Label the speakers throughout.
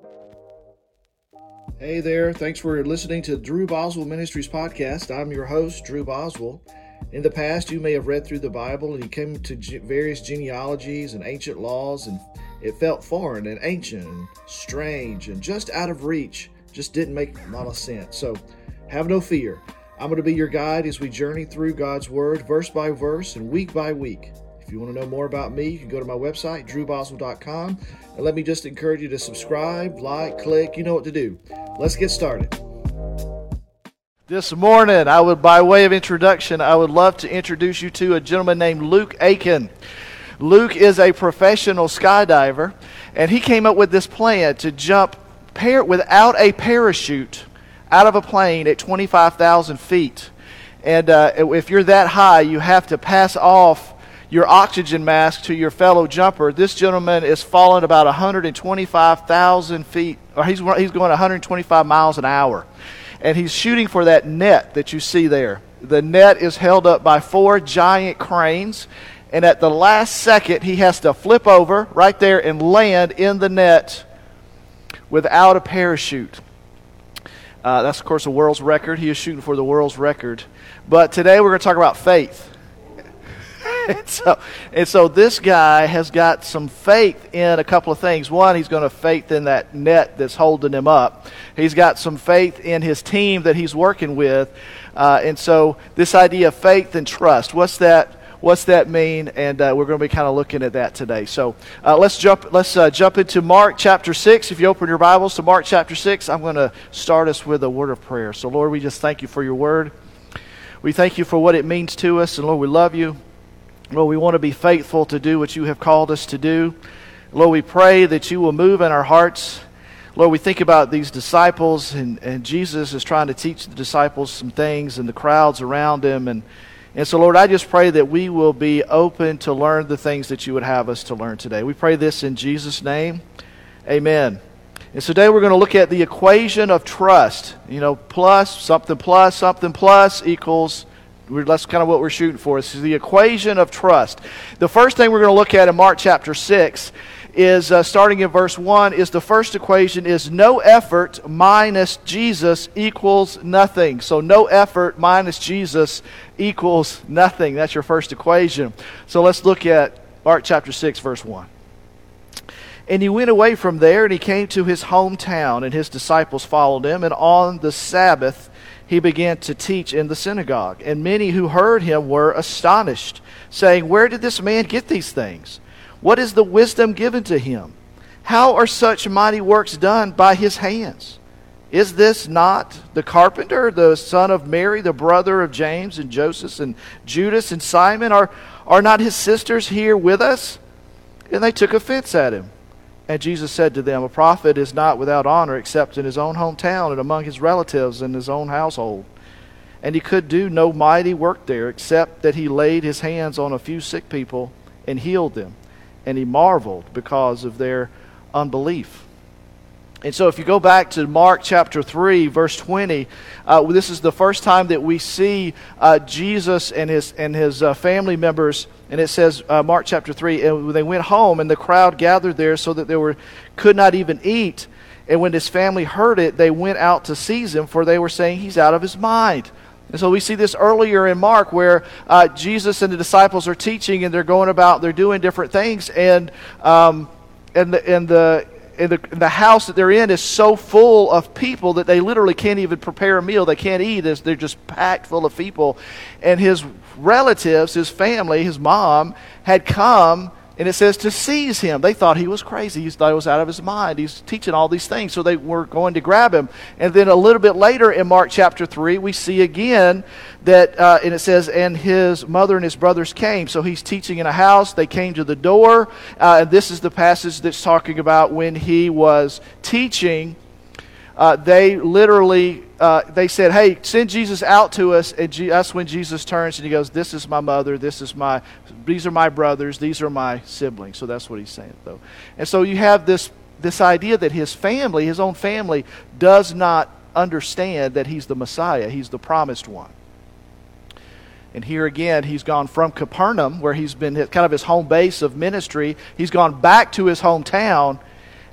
Speaker 1: Hey there, thanks for listening to Drew Boswell Ministries podcast. I'm your host, Drew Boswell. In the past, you may have read through the Bible and you came to various genealogies and ancient laws, and it felt foreign and ancient and strange and just out of reach. Just didn't make a lot of sense. So have no fear. I'm going to be your guide as we journey through God's Word, verse by verse and week by week. If you want to know more about me, you can go to my website, drewboswell.com, and let me just encourage you to subscribe, like, click, you know what to do. Let's get started.
Speaker 2: This morning, by way of introduction, I would love to introduce you to a gentleman named Luke Aiken. Luke is a professional skydiver, and he came up with this plan to jump without a parachute out of a plane at 25,000 feet. And if you're that high, you have to pass off your oxygen mask to your fellow jumper. This gentleman is falling about 125,000 feet, or he's going 125 miles an hour. And he's shooting for that net that you see there. The net is held up by 4 giant cranes, and at the last second, he has to flip over right there and land in the net without a parachute. That's, of course, a world's record. He is shooting for the world's record. But today we're going to talk about faith. And so this guy has got some faith in a couple of things. One, he's going to faith in that net that's holding him up. He's got some faith in his team that he's working with. And so this idea of faith and trust, what's that mean? And we're going to be kind of looking at that today. So let's jump into Mark chapter 6. If you open your Bibles to Mark chapter 6, I'm going to start us with a word of prayer. So Lord, we just thank you for your word. We thank you for what it means to us. And Lord, we love you. Lord, we want to be faithful to do what you have called us to do. Lord, we pray that you will move in our hearts. Lord, we think about these disciples, and Jesus is trying to teach the disciples some things and the crowds around him. And so, Lord, I just pray that we will be open to learn the things that you would have us to learn today. We pray this in Jesus' name. Amen. And so today we're going to look at the equation of trust. You know, plus something equals... That's kind of what we're shooting for. This is the equation of trust. The first thing we're going to look at in Mark chapter 6 is, starting in verse 1, is the first equation is no effort minus Jesus equals nothing. So no effort minus Jesus equals nothing. That's your first equation. So let's look at Mark chapter 6, verse 1. And he went away from there, and he came to his hometown, and his disciples followed him. And on the Sabbath he began to teach in the synagogue. And many who heard him were astonished, saying, "Where did this man get these things? What is the wisdom given to him? How are such mighty works done by his hands? Is this not the carpenter, the son of Mary, the brother of James and Joseph and Judas and Simon? Are not his sisters here with us?" And they took offense at him. And Jesus said to them, "A prophet is not without honor except in his own hometown and among his relatives and his own household." And he could do no mighty work there except that he laid his hands on a few sick people and healed them. And he marveled because of their unbelief. And so if you go back to Mark chapter 3, verse 20, this is the first time that we see Jesus and his family members. And it says, Mark chapter 3, and they went home, and the crowd gathered there so that they could not even eat. And when his family heard it, they went out to seize him, for they were saying, "He's out of his mind." And so we see this earlier in Mark where Jesus and the disciples are teaching, and they're doing different things. And the house that they're in is so full of people that they literally can't even prepare a meal. They can't eat. They're just packed full of people. And his relatives, his family, his mom, had come, and it says to seize him. They thought he was crazy. He thought he was out of his mind. He's teaching all these things. So they were going to grab him. And then a little bit later in Mark chapter 3, we see again that, and it says, and his mother and his brothers came. So he's teaching in a house. They came to the door. And this is the passage that's talking about when he was teaching. They literally, they said, "Hey, send Jesus out to us." And that's when Jesus turns and he goes, "This is my mother, these are my brothers, these are my siblings." So that's what he's saying, though. And so you have this idea that his family, his own family, does not understand that he's the Messiah, he's the promised one. And here again, he's gone from Capernaum, where he's been kind of his home base of ministry. He's gone back to his hometown.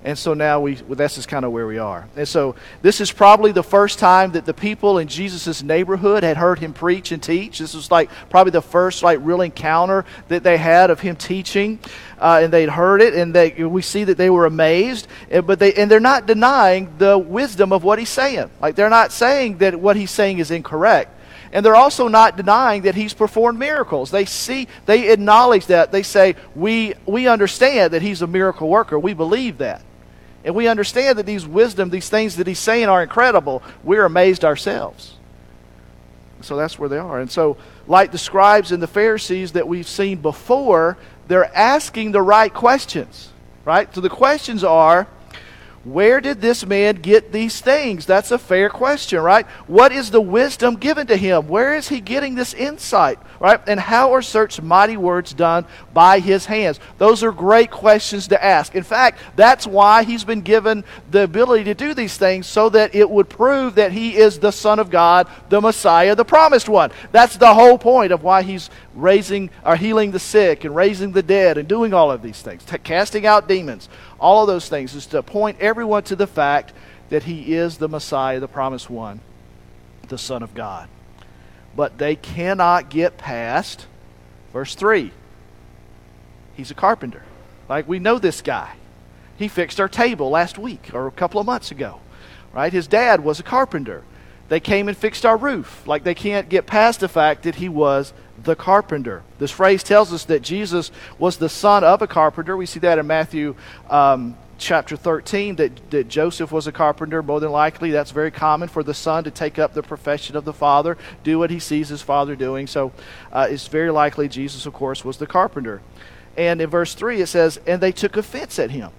Speaker 2: And so now this is kind of where we are. And so this is probably the first time that the people in Jesus' neighborhood had heard him preach and teach. This was like probably the first like real encounter that they had of him teaching. And they'd heard it, and we see that they were amazed. But they're not denying the wisdom of what he's saying. Like, they're not saying that what he's saying is incorrect. And they're also not denying that he's performed miracles. They acknowledge that. They say, we understand that he's a miracle worker. We believe that. And we understand that these things that he's saying are incredible. We're amazed ourselves. So that's where they are. And so, like the scribes and the Pharisees that we've seen before, they're asking the right questions, right? So the questions are, where did this man get these things? That's a fair question, right? What is the wisdom given to him? Where is he getting this insight, right? And how are such mighty words done by his hands? Those are great questions to ask. In fact, that's why he's been given the ability to do these things, so that it would prove that he is the Son of God, the Messiah, the promised one. That's the whole point of why he's healing the sick and raising the dead and doing all of these things, casting out demons. All of those things is to point everyone to the fact that he is the Messiah, the promised one, the Son of God. But they cannot get past verse 3. He's a carpenter. Like, we know this guy. He fixed our table last week or a couple of months ago. Right? His dad was a carpenter. They came and fixed our roof. Like, they can't get past the fact that he was the carpenter. This phrase tells us that Jesus was the son of a carpenter. We see that in Matthew chapter 13, that Joseph was a carpenter. More than likely, that's very common for the son to take up the profession of the father, do what he sees his father doing. So it's very likely Jesus, of course, was the carpenter. And in verse 3 it says, and they took offense at him.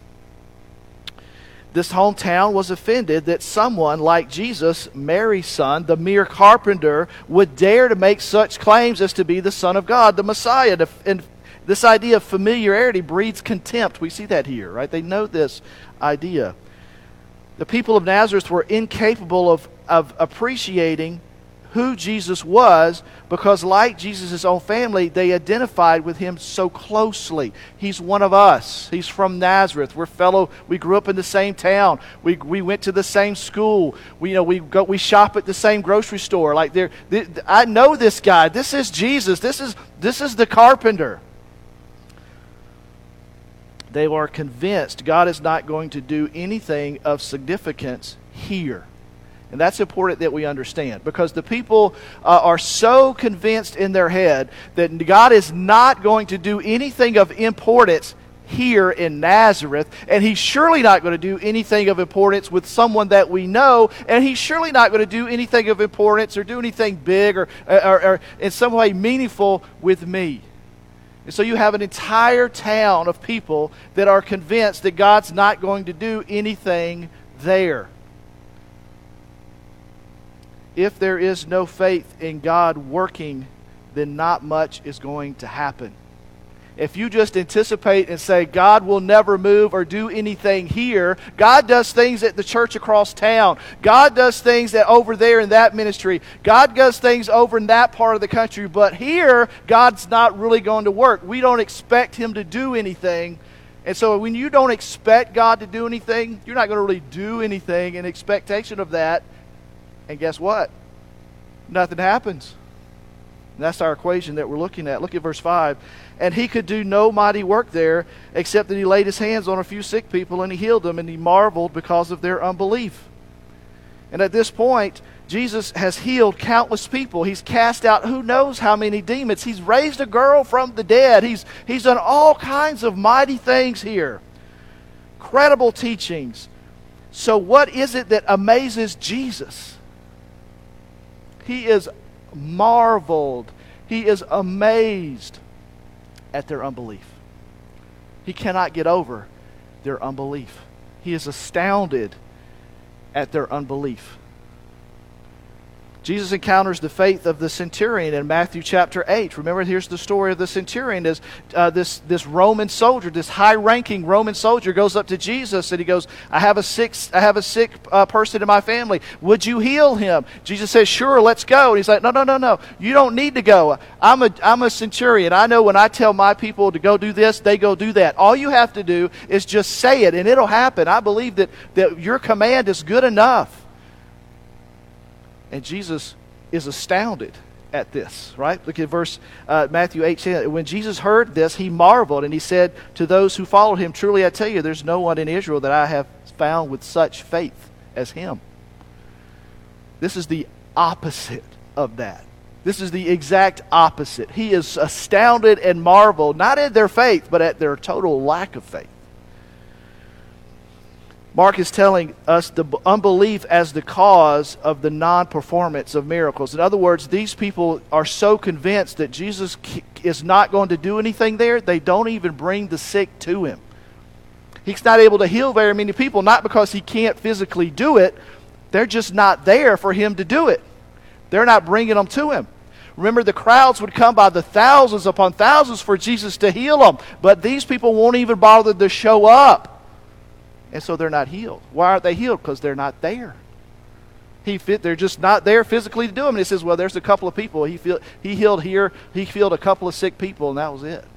Speaker 2: This hometown was offended that someone like Jesus, Mary's son, the mere carpenter, would dare to make such claims as to be the Son of God, the Messiah. And this idea of familiarity breeds contempt. We see that here, right? They know this idea. The people of Nazareth were incapable of appreciating who Jesus was, because like Jesus' own family, they identified with him so closely. He's one of us. He's from Nazareth. We grew up in the same town. We went to the same school. We shop at the same grocery store. I know this guy. This is Jesus. This is the carpenter. They are convinced God is not going to do anything of significance here. And that's important that we understand, because the people are so convinced in their head that God is not going to do anything of importance here in Nazareth, and he's surely not going to do anything of importance with someone that we know, and he's surely not going to do anything of importance or do anything big or in some way meaningful with me. And so you have an entire town of people that are convinced that God's not going to do anything there. If there is no faith in God working, then not much is going to happen. If you just anticipate and say, God will never move or do anything here, God does things at the church across town. God does things over there in that ministry. God does things over in that part of the country. But here, God's not really going to work. We don't expect him to do anything. And so when you don't expect God to do anything, you're not going to really do anything in expectation of that. And guess what? Nothing happens. And that's our equation that we're looking at. Look at verse 5. And he could do no mighty work there, except that he laid his hands on a few sick people and he healed them, and he marveled because of their unbelief. And at this point, Jesus has healed countless people. He's cast out who knows how many demons. He's raised a girl from the dead. He's done all kinds of mighty things here. Incredible teachings. So what is it that amazes Jesus? He is marveled. He is amazed at their unbelief. He cannot get over their unbelief. He is astounded at their unbelief. Jesus encounters the faith of the centurion in Matthew chapter 8. Remember, here's the story of the centurion. Is this Roman soldier, this high-ranking Roman soldier, goes up to Jesus and he goes, I have a sick person in my family. Would you heal him? Jesus says, sure, let's go. And he's like, no. You don't need to go. I'm a centurion. I know when I tell my people to go do this, they go do that. All you have to do is just say it and it'll happen. I believe that your command is good enough. And Jesus is astounded at this, right? Look at verse Matthew 8:10. When Jesus heard this, he marveled, and he said to those who followed him, truly I tell you, there's no one in Israel that I have found with such faith as him. This is the opposite of that. This is the exact opposite. He is astounded and marveled, not at their faith, but at their total lack of faith. Mark is telling us the unbelief as the cause of the non-performance of miracles. In other words, these people are so convinced that Jesus is not going to do anything there, they don't even bring the sick to him. He's not able to heal very many people, not because he can't physically do it. They're just not there for him to do it. They're not bringing them to him. Remember, the crowds would come by the thousands upon thousands for Jesus to heal them, but these people won't even bother to show up. And so they're not healed. Why aren't they healed? Because they're not there. They're just not there physically to do them. And he says, well, there's a couple of people. He healed here. He healed a couple of sick people, and that was it.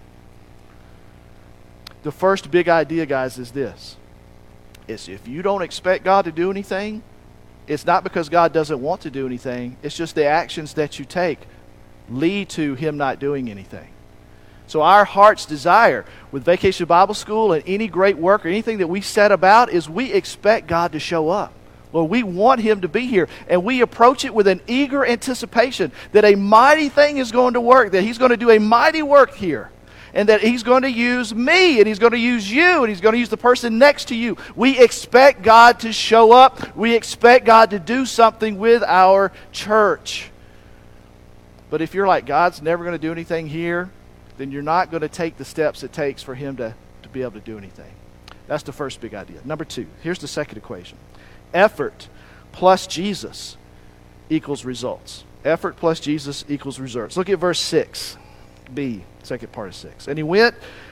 Speaker 2: The first big idea, guys, is this. It's if you don't expect God to do anything, it's not because God doesn't want to do anything. It's just the actions that you take lead to him not doing anything. So our heart's desire with Vacation Bible School and any great work or anything that we set about is we expect God to show up. Lord, we want him to be here. And we approach it with an eager anticipation that a mighty thing is going to work, that he's going to do a mighty work here. And that he's going to use me, and he's going to use you, and he's going to use the person next to you. We expect God to show up. We expect God to do something with our church. But if you're like, God's never going to do anything here, then you're not going to take the steps it takes for him to be able to do anything. That's the first big idea. Number two, here's the second equation. Effort plus Jesus equals results. Effort plus Jesus equals results. Look at verse 6b, second part of 6. And he went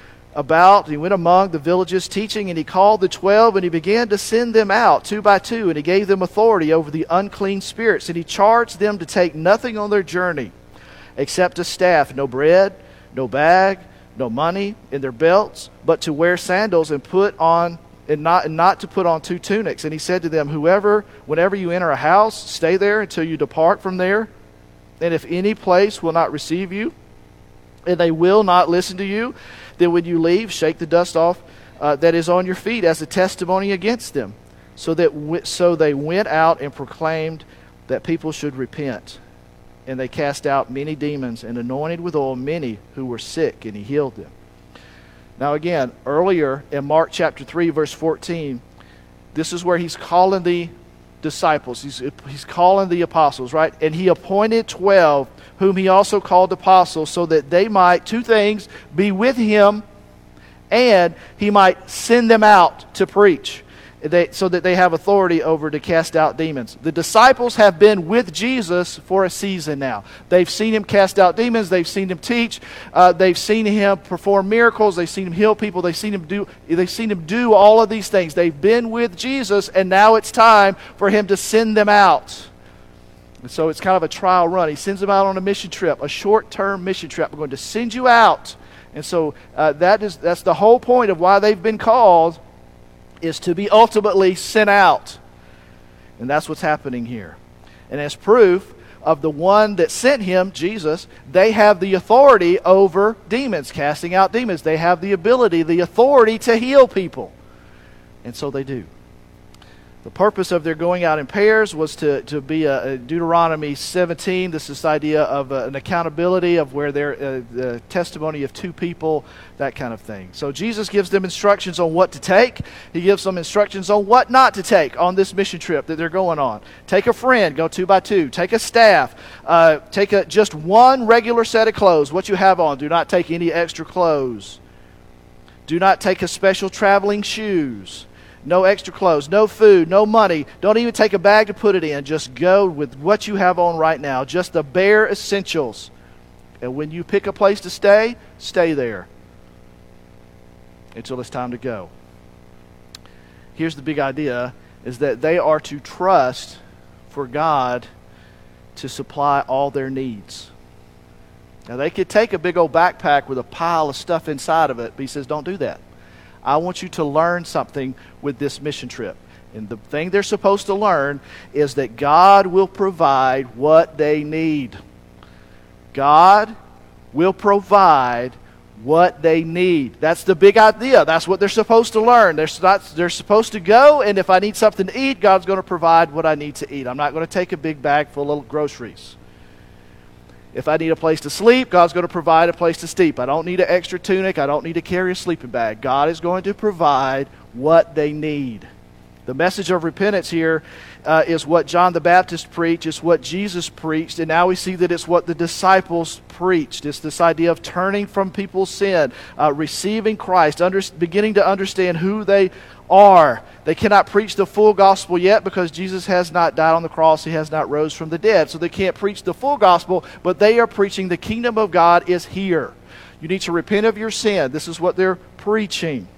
Speaker 2: among the villages teaching, and he called the 12, and he began to send them out 2 by 2, and he gave them authority over the unclean spirits, and he charged them to take nothing on their journey except a staff, no bread, no bag, no money in their belts, but to wear sandals and not to put on 2 tunics. And he said to them, whenever you enter a house, stay there until you depart from there. And if any place will not receive you, and they will not listen to you, then when you leave, shake the dust off that is on your feet as a testimony against them. So they went out and proclaimed that people should repent. And they cast out many demons and anointed with oil many who were sick, and he healed them. Now again, earlier in Mark chapter 3, verse 14, this is where he's calling the disciples. He's calling the apostles, right? And he appointed 12, whom he also called apostles, so that they might, 2 things, be with him, and he might send them out to preach. So that they have authority over to cast out demons. The disciples have been with Jesus for a season now. They've seen him cast out demons. They've seen him teach. They've seen him perform miracles. They've seen him heal people. They've seen him do all of these things. They've been with Jesus, and now it's time for him to send them out. And so it's kind of a trial run. He sends them out on a mission trip, a short-term mission trip. We're going to send you out. And so that's the whole point of why they've been called, is to be ultimately sent out. And that's what's happening here. And as proof of the one that sent him, Jesus, they have the authority over demons, casting out demons. They have the ability, the authority to heal people. And so they do. The purpose of their going out in pairs was to be a Deuteronomy 17. This is the idea of an accountability of where the testimony of 2 people, that kind of thing. So Jesus gives them instructions on what to take. He gives them instructions on what not to take on this mission trip that they're going on. Take a friend, go 2 by 2. Take a staff. Take just one regular set of clothes, what you have on. Do not take any extra clothes. Do not take a special traveling shoes. No extra clothes, no food, no money. Don't even take a bag to put it in. Just go with what you have on right now. Just the bare essentials. And when you pick a place to stay, stay there until it's time to go. Here's the big idea, is that they are to trust for God to supply all their needs. Now, they could take a big old backpack with a pile of stuff inside of it, but he says, don't do that. I want you to learn something with this mission trip. And the thing they're supposed to learn is that God will provide what they need. God will provide what they need. That's the big idea. That's what they're supposed to learn. They're supposed to go, and if I need something to eat, God's going to provide what I need to eat. I'm not going to take a big bag full of groceries. If I need a place to sleep, God's going to provide a place to sleep. I don't need an extra tunic. I don't need to carry a sleeping bag. God is going to provide what they need. The message of repentance here is what John the Baptist preached. It's what Jesus preached. And now we see that it's what the disciples preached. It's this idea of turning from people's sin, receiving Christ, beginning to understand who they are. They cannot preach the full gospel yet because Jesus has not died on the cross. He has not rose from the dead. So they can't preach the full gospel, but they are preaching the kingdom of God is here. You need to repent of your sin. This is what they're preaching.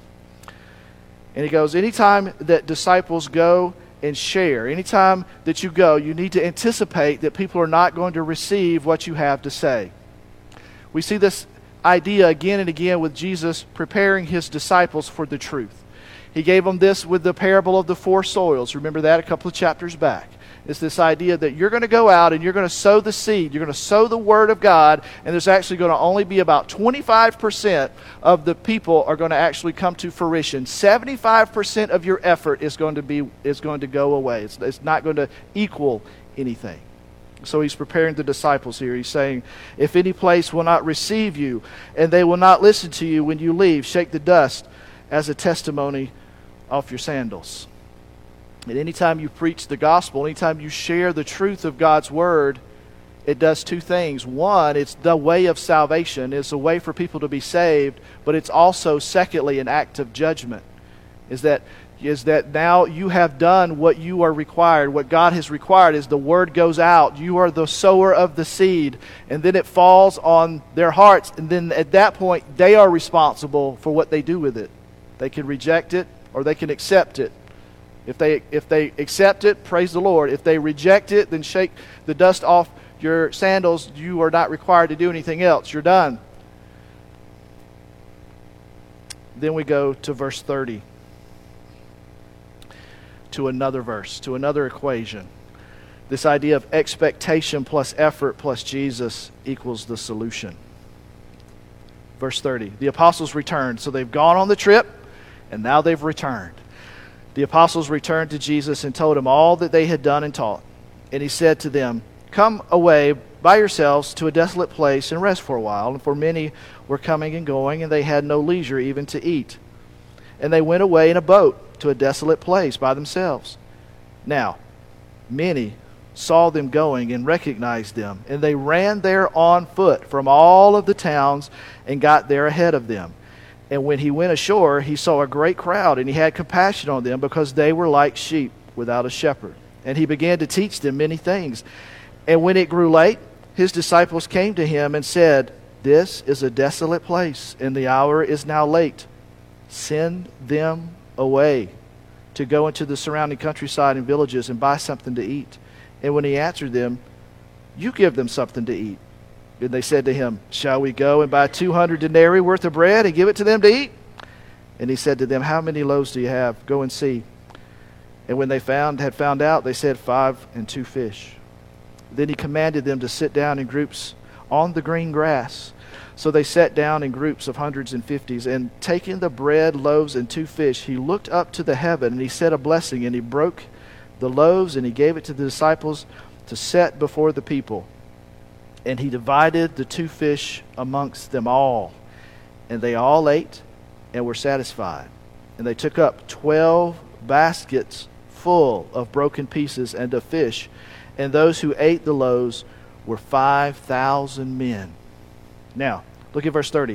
Speaker 2: And he goes, anytime that disciples go and share, anytime that you go, you need to anticipate that people are not going to receive what you have to say. We see this idea again and again with Jesus preparing his disciples for the truth. He gave them this with the parable of the four soils. Remember that a couple of chapters back. It's this idea that you're going to go out and you're going to sow the seed. You're going to sow the word of God, and there's actually going to only be about 25% of the people are going to actually come to fruition. 75% of your effort is going to go away. It's not going to equal anything. So he's preparing the disciples here. He's saying, if any place will not receive you, and they will not listen to you when you leave, shake the dust as a testimony off your sandals. And anytime you preach the gospel, anytime you share the truth of God's word, it does two things. One, it's the way of salvation. It's a way for people to be saved, but it's also, secondly, an act of judgment. Is that now you have done what you are required. What God has required is the word goes out. You are the sower of the seed, and then it falls on their hearts, and then at that point, they are responsible for what they do with it. They can reject it or they can accept it. If they accept it, praise the Lord. If they reject it, then shake the dust off your sandals. You are not required to do anything else. You're done. Then we go to verse 30. To another verse, to another equation. This idea of expectation plus effort plus Jesus equals the solution. Verse 30. The apostles returned. So they've gone on the trip, and now they've returned. The apostles returned to Jesus and told him all that they had done and taught. And he said to them, come away by yourselves to a desolate place and rest for a while. And for many were coming and going, and they had no leisure even to eat. And they went away in a boat to a desolate place by themselves. Now, many saw them going and recognized them, and they ran there on foot from all of the towns and got there ahead of them. And when he went ashore, he saw a great crowd, and he had compassion on them because they were like sheep without a shepherd. And he began to teach them many things. And when it grew late, his disciples came to him and said, this is a desolate place, and the hour is now late. Send them away to go into the surrounding countryside and villages and buy something to eat. And when he answered them, you give them something to eat. And they said to him, shall we go and buy 200 denarii worth of bread and give it to them to eat? And he said to them, how many loaves do you have? Go and see. And when they had found out, they said 5 and 2 fish. Then he commanded them to sit down in groups on the green grass. So they sat down in groups of hundreds and fifties. And taking the bread, loaves, and 2 fish, he looked up to the heaven, and he said a blessing, and he broke the loaves, and he gave it to the disciples to set before the people. And he divided the 2 fish amongst them all. And they all ate and were satisfied. And they took up 12 baskets full of broken pieces and of fish. And those who ate the loaves were 5,000 men. Now, look at verse 30.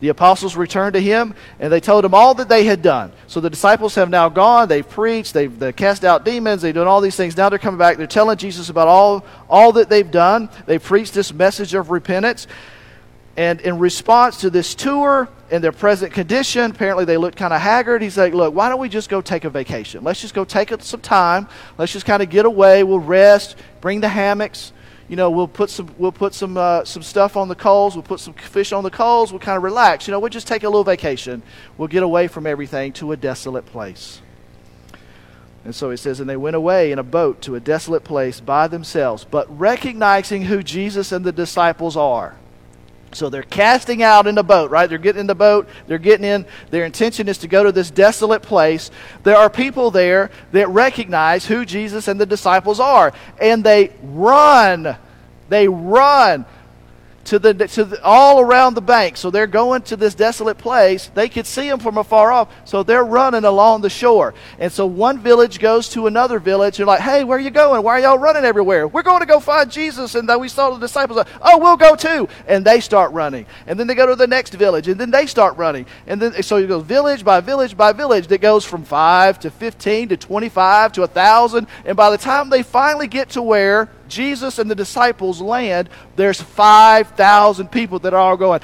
Speaker 2: The apostles returned to him, and they told him all that they had done. So the disciples have now gone. They've preached. They've cast out demons. They've done all these things. Now they're coming back. They're telling Jesus about all that they've done. They've preached this message of repentance. And in response to this tour and their present condition, apparently they looked kind of haggard. He's like, look, why don't we just go take a vacation? Let's just go take some time. Let's just kind of get away. We'll rest. Bring the hammocks. We'll put some stuff on the coals. We'll put some fish on the coals. We'll kind of relax. We'll just take a little vacation. We'll get away from everything to a desolate place. And so it says, and they went away in a boat to a desolate place by themselves, but recognizing who Jesus and the disciples are. So they're casting out in the boat, right? They're getting in the boat. They're getting in. Their intention is to go to this desolate place. There are people there that recognize who Jesus and the disciples are. And they run. They run to all around the bank. So they're going to this desolate place. They could see them from afar off. So they're running along the shore. And so one village goes to another village. They're like, hey, where are you going? Why are y'all running everywhere? We're going to go find Jesus. And then we saw the disciples. Oh, we'll go too. And they start running. And then they go to the next village. And then they start running. And then so you go village by village by village. That goes from 5 to 15 to 25 to 1,000. And by the time they finally get to where Jesus and the disciples land, there's 5,000 people that are all going.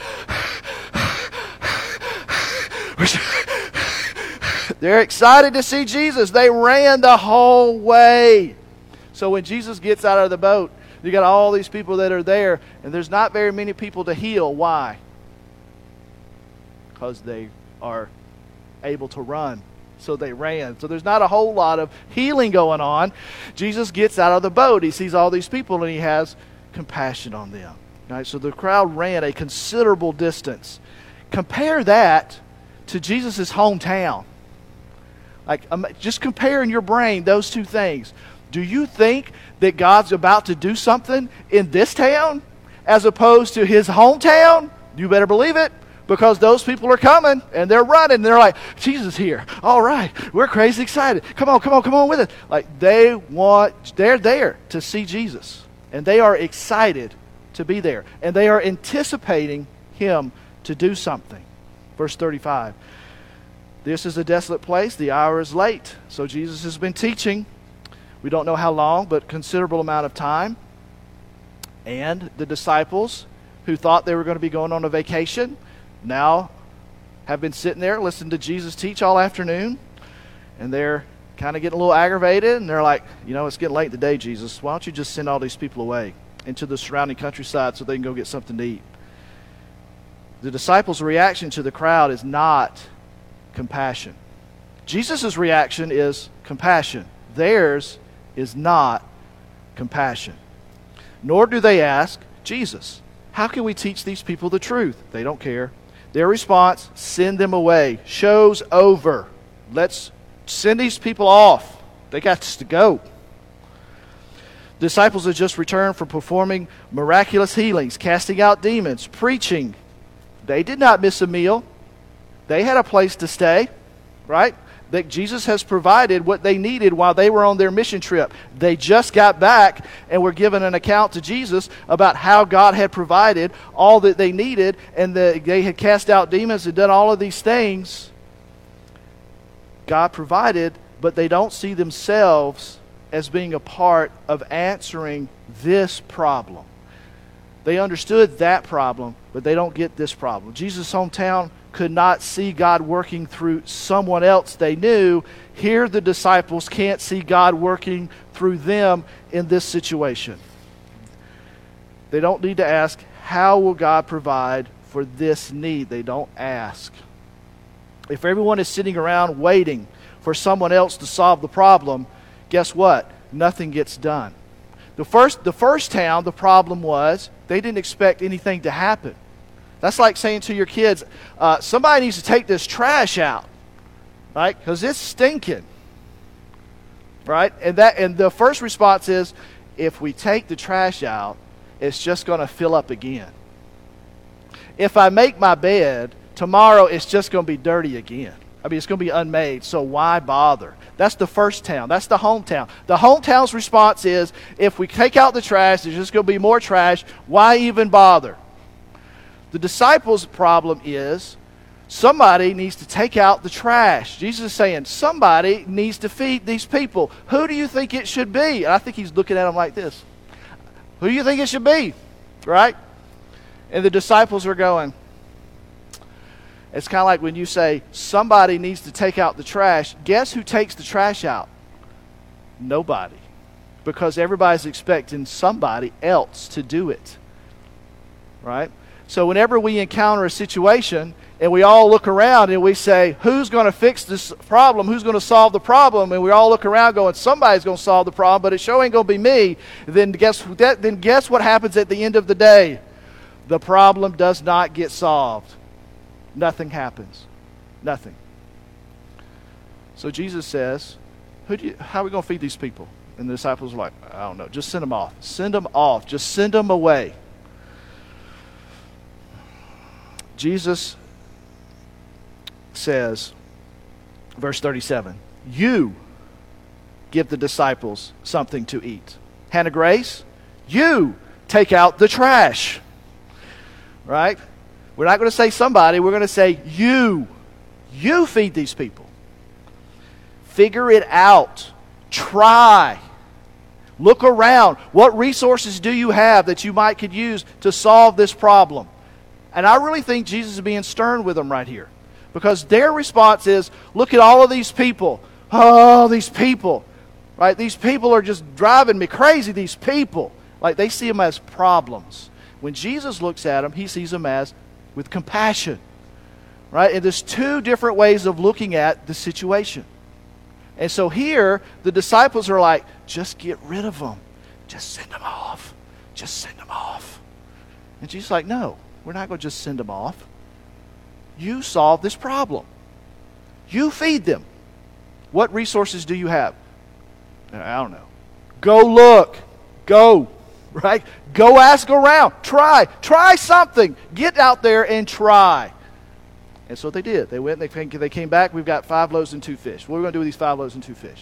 Speaker 2: They're excited to see Jesus. They ran the whole way. So when Jesus gets out of the boat, you got all these people that are there, and there's not very many people to heal. Why? Because they are able to run. So they ran. So there's not a whole lot of healing going on. Jesus gets out of the boat. He sees all these people and he has compassion on them. Right? So the crowd ran a considerable distance. Compare that to Jesus' hometown. Just compare in your brain those two things. Do you think that God's about to do something in this town as opposed to his hometown? You better believe it. Because those people are coming and they're running and they're like, Jesus is here. All right, we're crazy excited. Come on with it. They're there to see Jesus. And they are excited to be there. And they are anticipating him to do something. Verse 35. This is a desolate place. The hour is late. So Jesus has been teaching. We don't know how long, but considerable amount of time. And the disciples who thought they were going to be going on a vacation now have been sitting there listening to Jesus teach all afternoon, and they're kind of getting a little aggravated, and they're like, it's getting late in the day, Jesus. Why don't you just send all these people away into the surrounding countryside so they can go get something to eat? The disciples' reaction to the crowd is not compassion. Jesus' reaction is compassion. Theirs is not compassion. Nor do they ask Jesus, how can we teach these people the truth? They don't care. Their response, send them away. Show's over. Let's send these people off. They got to go. The disciples had just returned from performing miraculous healings, casting out demons, preaching. They did not miss a meal. They had a place to stay, right? That Jesus has provided what they needed while they were on their mission trip. They just got back and were given an account to Jesus about how God had provided all that they needed, and they had cast out demons and done all of these things. God provided, but they don't see themselves as being a part of answering this problem. They understood that problem, but they don't get this problem. Jesus' hometown could not see God working through someone else they knew. Here the disciples can't see God working through them in this situation. They don't need to ask, how will God provide for this need? They don't ask. If everyone is sitting around waiting for someone else to solve the problem, guess what? Nothing gets done. The first town, the problem was they didn't expect anything to happen. That's like saying to your kids, somebody needs to take this trash out, right? Because it's stinking, right? And the first response is, if we take the trash out, it's just going to fill up again. If I make my bed, tomorrow it's just going to be dirty again. It's going to be unmade, so why bother? That's the first town. That's the hometown. The hometown's response is, if we take out the trash, there's just going to be more trash. Why even bother? The disciples' problem is somebody needs to take out the trash. Jesus is saying somebody needs to feed these people. Who do you think it should be? And I think he's looking at them like this. Who do you think it should be? Right? And the disciples are going, it's kind of like when you say somebody needs to take out the trash. Guess who takes the trash out? Nobody. Because everybody's expecting somebody else to do it. Right? So whenever we encounter a situation and we all look around and we say, who's going to fix this problem? Who's going to solve the problem? And we all look around going, somebody's going to solve the problem, but it sure ain't going to be me. Then guess what happens at the end of the day? The problem does not get solved. Nothing happens. Nothing. So Jesus says, how are we going to feed these people? And the disciples are like, I don't know. Just send them off. Send them off. Just send them away. Jesus says, verse 37, you give the disciples something to eat. Hannah Grace, you take out the trash. Right? We're not going to say somebody. We're going to say you. You feed these people. Figure it out. Try. Look around. What resources do you have that you could use to solve this problem? And I really think Jesus is being stern with them right here. Because their response is, look at all of these people. Oh, these people. Right? These people are just driving me crazy, these people. Like they see them as problems. When Jesus looks at them, he sees them as with compassion. Right? And there's two different ways of looking at the situation. And so here, the disciples are like, just get rid of them. Just send them off. Just send them off. And Jesus is like, no, we're not going to just send them off. You solve this problem. You feed them. What resources do you have? I don't know. Go look. Go. Right? Go ask around. Try. Try something. Get out there and try. And so they did. They went and they came back. We've got 5 loaves and 2 fish. What are we going to do with these 5 loaves and 2 fish?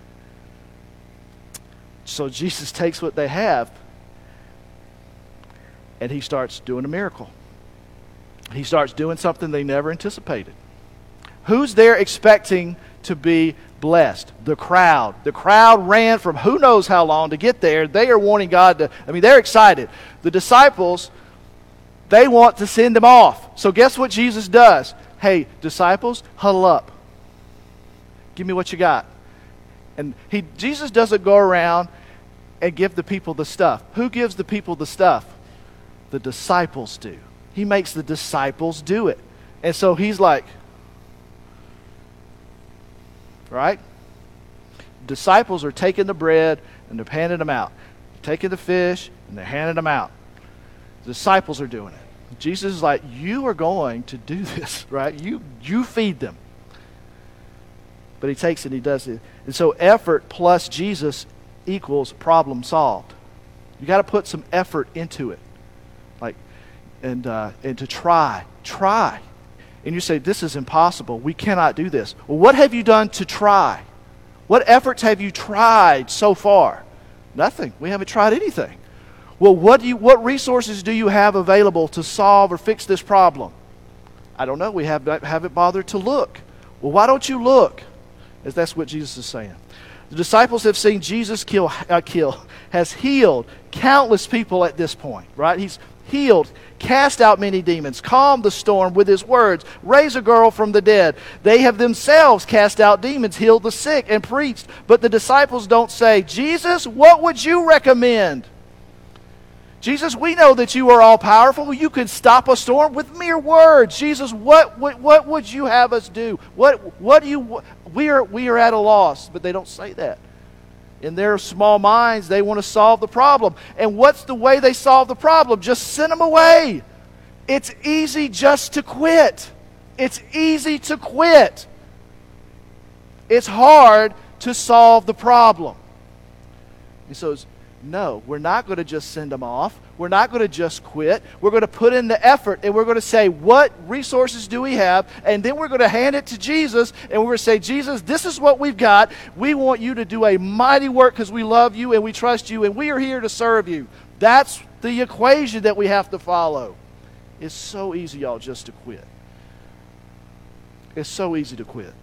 Speaker 2: So Jesus takes what they have and he starts doing a miracle. He starts doing something they never anticipated. Who's there expecting to be blessed? The crowd. The crowd ran from who knows how long to get there. They are wanting God to, they're excited. The disciples, they want to send them off. So guess what Jesus does? Hey, disciples, huddle up. Give me what you got. And Jesus doesn't go around and give the people the stuff. Who gives the people the stuff? The disciples do. He makes the disciples do it. And so he's like, right? Disciples are taking the bread and they're handing them out. Taking the fish and they're handing them out. The disciples are doing it. Jesus is like, you are going to do this, right? You feed them. But he takes it and he does it. And so effort plus Jesus equals problem solved. You got to put some effort into it. And to try. And you say, this is impossible. We cannot do this. Well, what have you done to try? What efforts have you tried so far? Nothing. We haven't tried anything. Well, what resources do you have available to solve or fix this problem? I don't know. We haven't bothered to look. Well, why don't you look? As that's what Jesus is saying. The disciples have seen Jesus has healed countless people at this point, right? He's healed, cast out many demons, calmed the storm with his words, raised a girl from the dead. They have themselves cast out demons, healed the sick, and preached. But the disciples don't say, Jesus, what would you recommend? Jesus, we know that you are all powerful. You can stop a storm with mere words. Jesus, what would you have us do? We are at a loss, but they don't say that. In their small minds, they want to solve the problem. And what's the way they solve the problem? Just send them away. It's easy just to quit. It's easy to quit. It's hard to solve the problem. And so, no, we're not going to just send them off. We're not going to just quit. We're going to put in the effort, and we're going to say, what resources do we have? And then we're going to hand it to Jesus, and we're going to say, Jesus, this is what we've got. We want you to do a mighty work because we love you and we trust you, and we are here to serve you. That's the equation that we have to follow. It's so easy, y'all, just to quit. It's so easy to quit.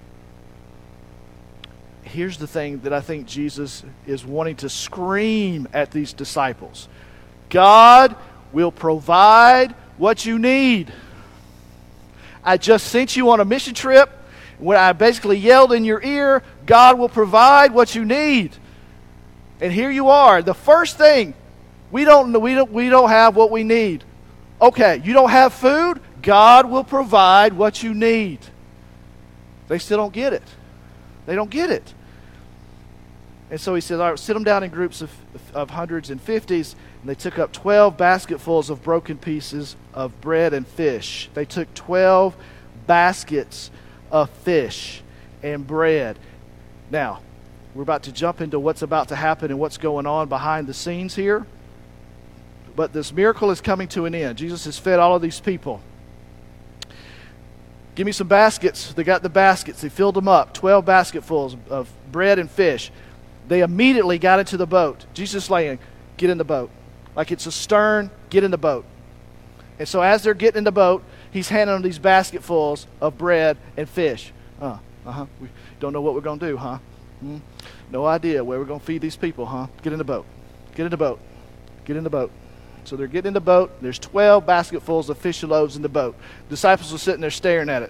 Speaker 2: Here's the thing that I think Jesus is wanting to scream at these disciples. God will provide what you need. I just sent you on a mission trip when I basically yelled in your ear, God will provide what you need. And here you are. The first thing, we don't have what we need. Okay, you don't have food? God will provide what you need. They still don't get it. They don't get it. And so he said, all right, sit them down in groups of hundreds and fifties. And they took up 12 basketfuls of broken pieces of bread and fish. They took 12 baskets of fish and bread. Now, we're about to jump into what's about to happen and what's going on behind the scenes here. But this miracle is coming to an end. Jesus has fed all of these people. Give me some baskets. They got the baskets. They filled them up. 12 basketfuls of bread and fish. They immediately got into the boat. Jesus is saying, get in the boat. Like it's a stern, get in the boat. And so as they're getting in the boat, he's handing them these basketfuls of bread and fish. We don't know what we're going to do, huh? No idea where we're going to feed these people, huh? Get in the boat. Get in the boat. Get in the boat. So they're getting in the boat. There's 12 basketfuls of fish and loaves in the boat. Disciples are sitting there staring at it.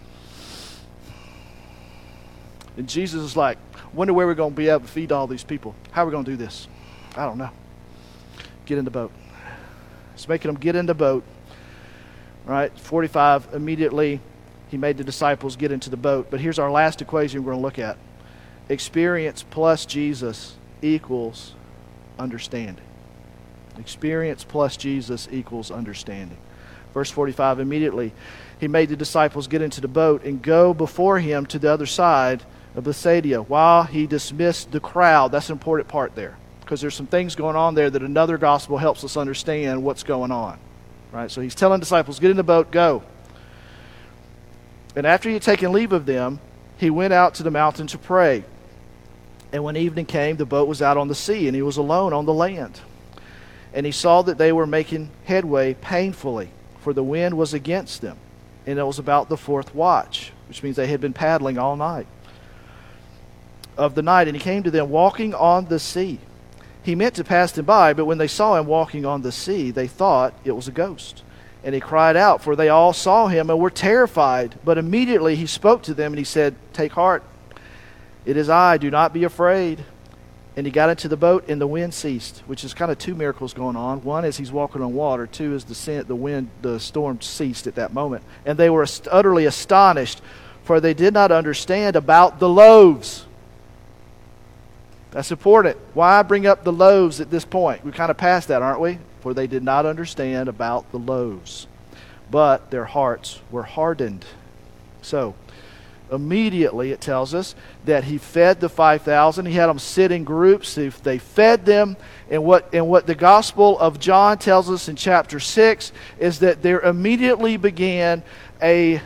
Speaker 2: And Jesus is like, wonder where we're going to be able to feed all these people. How are we going to do this? I don't know. Get in the boat. It's making them get in the boat. Right? 45, immediately he made the disciples get into the boat. But here's our last equation we're going to look at. Experience plus Jesus equals understanding. Experience plus Jesus equals understanding. Verse 45, immediately he made the disciples get into the boat and go before him to the other side of Bethsaida while he dismissed the crowd. That's an important part there, because there's some things going on there that another gospel helps us understand what's going on. Right? So he's telling disciples, get in the boat, go. And after he had taken leave of them, he went out to the mountain to pray. And when evening came, the boat was out on the sea, and he was alone on the land. And he saw that they were making headway painfully, for the wind was against them. And it was about the fourth watch, which means they had been paddling all night of the night. And he came to them walking on the sea. He meant to pass them by, but when they saw him walking on the sea, they thought it was a ghost. And he cried out, for they all saw him and were terrified. But immediately he spoke to them, and he said, take heart, it is I, do not be afraid. And he got into the boat, and the wind ceased, which is kind of two miracles going on. One is he's walking on water. Two is the storm ceased at that moment. And they were utterly astonished, for they did not understand about the loaves. That's important. Why bring up the loaves at this point? We're kind of past that, aren't we? For they did not understand about the loaves, but their hearts were hardened. So, immediately it tells us that he fed the 5,000. He had them sit in groups. They fed them. And what the Gospel of John tells us in chapter 6 is that there immediately began a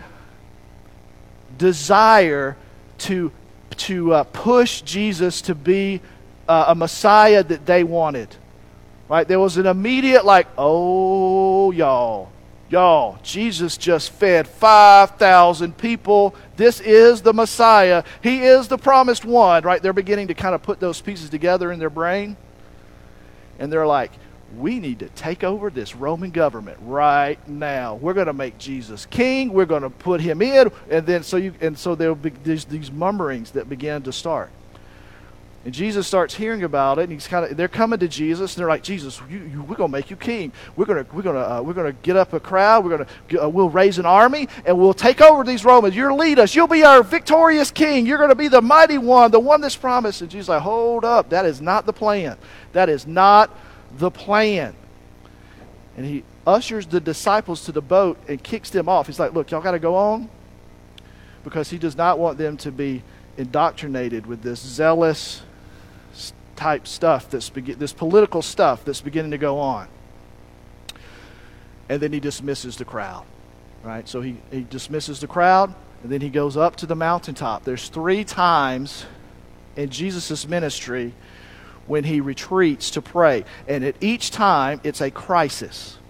Speaker 2: desire to push Jesus to be a Messiah that they wanted. Right? There was an immediate oh, y'all, Jesus just fed 5,000 people. This is the Messiah. He is the promised one. Right? They're beginning to kind of put those pieces together in their brain. And they're like, we need to take over this Roman government right now. We're going to make Jesus king. We're going to put him in. And so there'll be these murmurings that began to start. And Jesus starts hearing about it, and they're coming to Jesus, and they're like, Jesus, we're going to make you king. We're going to get up a crowd. We'll raise an army, and we'll take over these Romans. You'll lead us. You'll be our victorious king. You're going to be the mighty one, the one that's promised. And Jesus is like, hold up, that is not the plan. That is not the plan. And he ushers the disciples to the boat and kicks them off. He's like, look, y'all got to go on, because he does not want them to be indoctrinated with this zealous type stuff, this political stuff that's beginning to go on. And then he dismisses the crowd. Right? So he dismisses the crowd, and then he goes up to the mountaintop. There's 3 times in Jesus' ministry when he retreats to pray. And at each time, it's a crisis.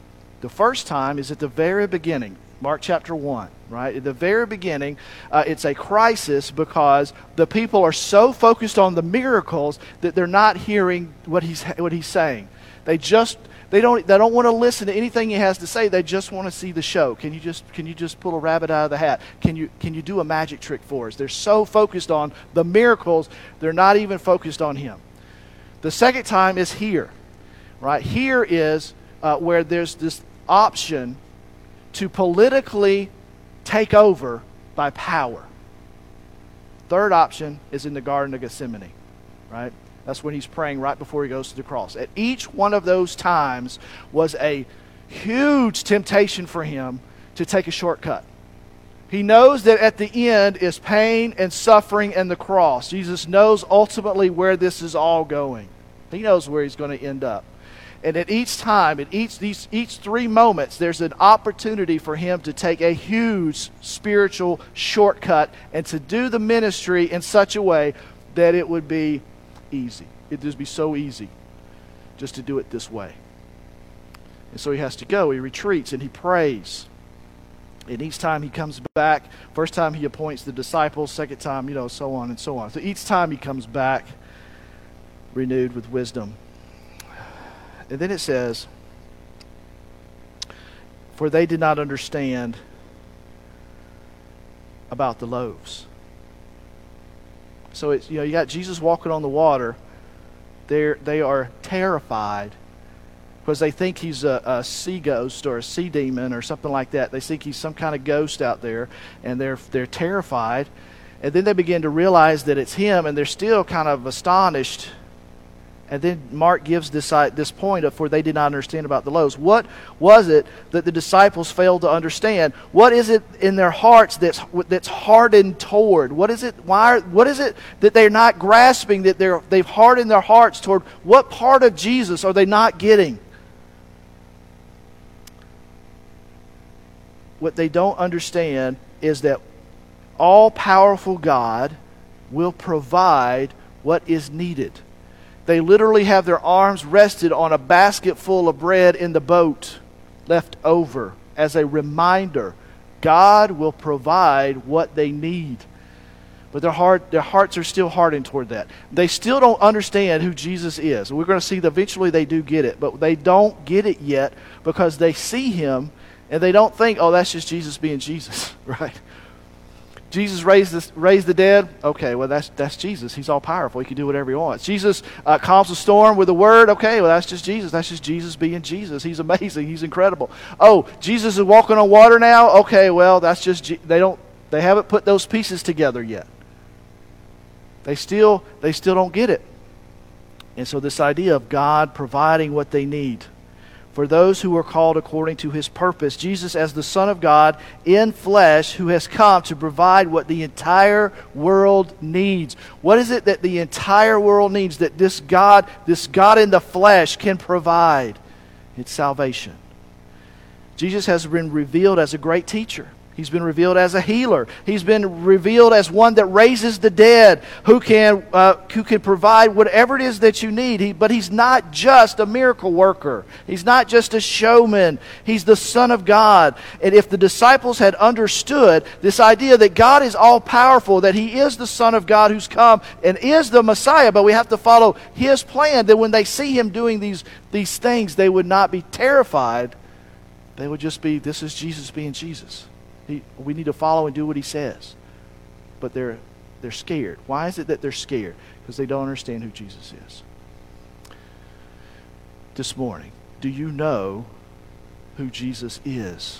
Speaker 2: The first time is at the very beginning, Mark chapter 1, right? At the very beginning, it's a crisis because the people are so focused on the miracles that they're not hearing what he's saying. They don't want to listen to anything he has to say. They just want to see the show. Can you just pull a rabbit out of the hat? Can you do a magic trick for us? They're so focused on the miracles, they're not even focused on him. The second time is here, right? Here is where there's this option to politically take over by power. Third option is in the Garden of Gethsemane, right? That's when he's praying right before he goes to the cross. At each one of those times was a huge temptation for him to take a shortcut. He knows that at the end is pain and suffering and the cross. Jesus knows ultimately where this is all going. He knows where he's going to end up. And at each time, at each 3 moments, there's an opportunity for him to take a huge spiritual shortcut and to do the ministry in such a way that it would be easy. It'd just be so easy just to do it this way. And so he has to go. He retreats and he prays. And each time he comes back, first time he appoints the disciples, second time, so on and so on. So each time he comes back renewed with wisdom. And then it says, for they did not understand about the loaves. So it's, you got Jesus walking on the water. They are terrified because they think he's a sea ghost or a sea demon or something like that. They think he's some kind of ghost out there, and they're terrified. And then they begin to realize that it's him, and they're still kind of astonished. And then Mark gives this point of, for they did not understand about the loaves. What was it that the disciples failed to understand? What is it in their hearts that's hardened toward? What is it that they're not grasping, that they've hardened their hearts toward? What part of Jesus are they not getting? What they don't understand is that all-powerful God will provide what is needed. They literally have their arms rested on a basket full of bread in the boat left over as a reminder. God will provide what they need. But their hearts are still hardened toward that. They still don't understand who Jesus is. We're going to see that eventually they do get it, but they don't get it yet because they see him and they don't think, oh, that's just Jesus being Jesus, right? Jesus raised the dead. Okay, well, that's Jesus. He's all powerful. He can do whatever he wants. Jesus calms a storm with a word. Okay, well, that's just Jesus. That's just Jesus being Jesus. He's amazing. He's incredible. Oh, Jesus is walking on water now. Okay, well, that's just they haven't put those pieces together yet. They still don't get it. And so this idea of God providing what they need for those who are called according to his purpose. Jesus as the Son of God in flesh who has come to provide what the entire world needs. What is it that the entire world needs that this God in the flesh can provide? It's salvation. Jesus has been revealed as a great teacher. He's been revealed as a healer. He's been revealed as one that raises the dead, who can provide whatever it is that you need. But he's not just a miracle worker. He's not just a showman. He's the Son of God. And if the disciples had understood this idea that God is all-powerful, that he is the Son of God who's come and is the Messiah, but we have to follow his plan, that when they see him doing these things, they would not be terrified. They would just be, this is Jesus being Jesus. We need to follow and do what he says. But they're scared. Why is it that they're scared? Because they don't understand who Jesus is. This morning, do you know who Jesus is?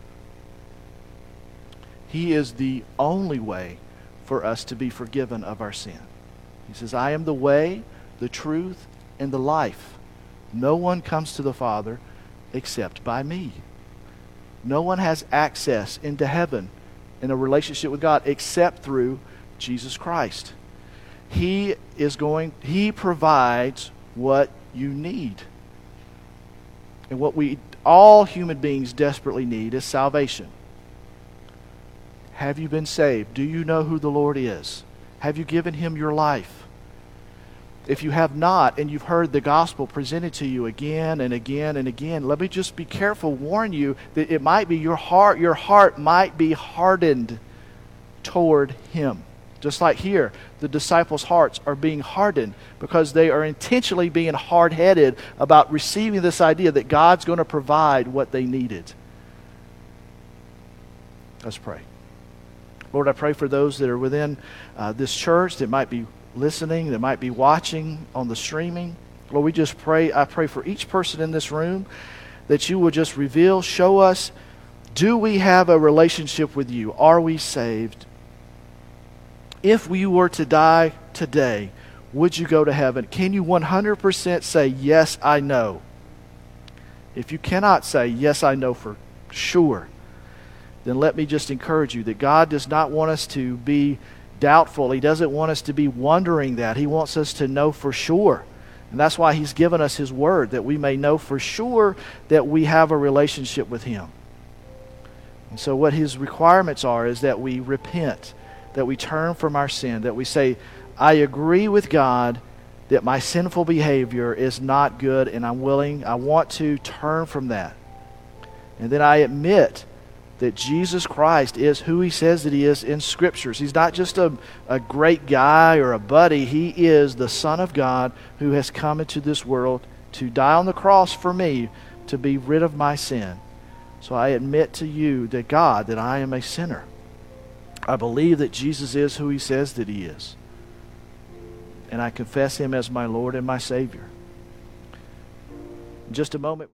Speaker 2: He is the only way for us to be forgiven of our sin. He says, I am the way, the truth, and the life. No one comes to the Father except by me. No one has access into heaven in a relationship with God except through Jesus Christ. He provides what you need. And what all human beings desperately need is salvation. Have you been saved? Do you know who the Lord is? Have you given him your life? If you have not, and you've heard the gospel presented to you again and again and again, let me just be careful, warn you that it might be your heart might be hardened toward Him. Just like here, the disciples' hearts are being hardened because they are intentionally being hard-headed about receiving this idea that God's going to provide what they needed. Let's pray. Lord, I pray for those that are within this church that might be listening, that might be watching on the streaming. Lord, I pray for each person in this room that you will just reveal, show us, do we have a relationship with you? Are we saved? If we were to die today, would you go to heaven? Can you 100% say, yes, I know? If you cannot say, yes, I know for sure, then let me just encourage you that God does not want us to be doubtful. He doesn't want us to be wondering that. He wants us to know for sure. And that's why He's given us His Word, that we may know for sure that we have a relationship with Him. And so what His requirements are is that we repent, that we turn from our sin, that we say, I agree with God that my sinful behavior is not good, and I want to turn from that. And then I admit that Jesus Christ is who He says that He is in Scriptures. He's not just a great guy or a buddy. He is the Son of God who has come into this world to die on the cross for me, to be rid of my sin. So I admit to you, that God, that I am a sinner. I believe that Jesus is who He says that He is. And I confess Him as my Lord and my Savior. In just a moment.